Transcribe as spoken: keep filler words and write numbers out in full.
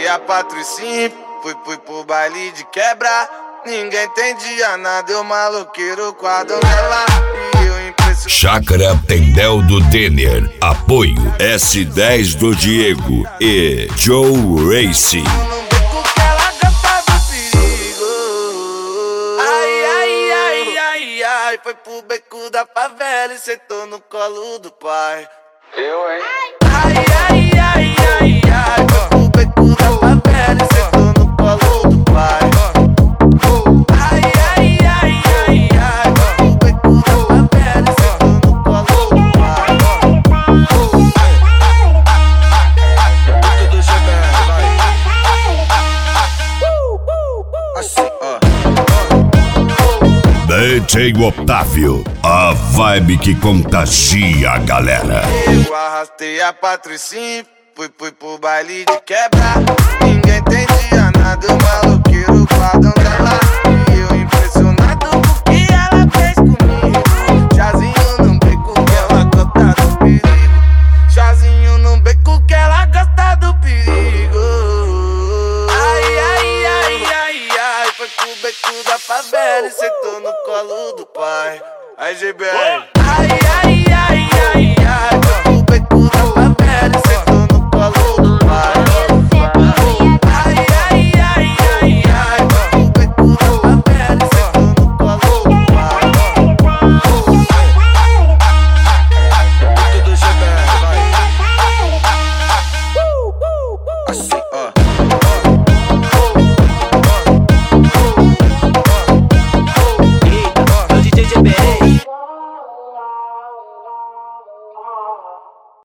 arrastei a Patricinha, fui, fui pro baile de quebra. Ninguém entendia nada, eu maloqueiro com a donzela. E eu impressionei. Chácara Tendel do Denner. Apoio S dez do Diego e Joe Race. Foi pro beco da favela e sentou no colo do pai. Eu, hein? Ai, ai, ai, ai, ai. Foi pro beco da favela e sentou no colo do pai. Ai, ai, ai, ai, ai. Foi pro beco da favela e sentou no colo do pai. Tudo G B R, vai. Assim, ó. D J Otávio, a vibe que contagia a galera. Eu arrastei a Patricinha, fui, fui pro baile de quebra. Ninguém entendia nada, eu maloqueiro com a donzela. E eu impressionado com o que ela fez comigo. Chazinho num beco que ela gosta do perigo. Chazinho num beco que ela gosta do perigo. Ai, ai, ai, ai, ai. Foi pro beco da favela e sentou no colo do pai. Aí, G B R. Ai, ai,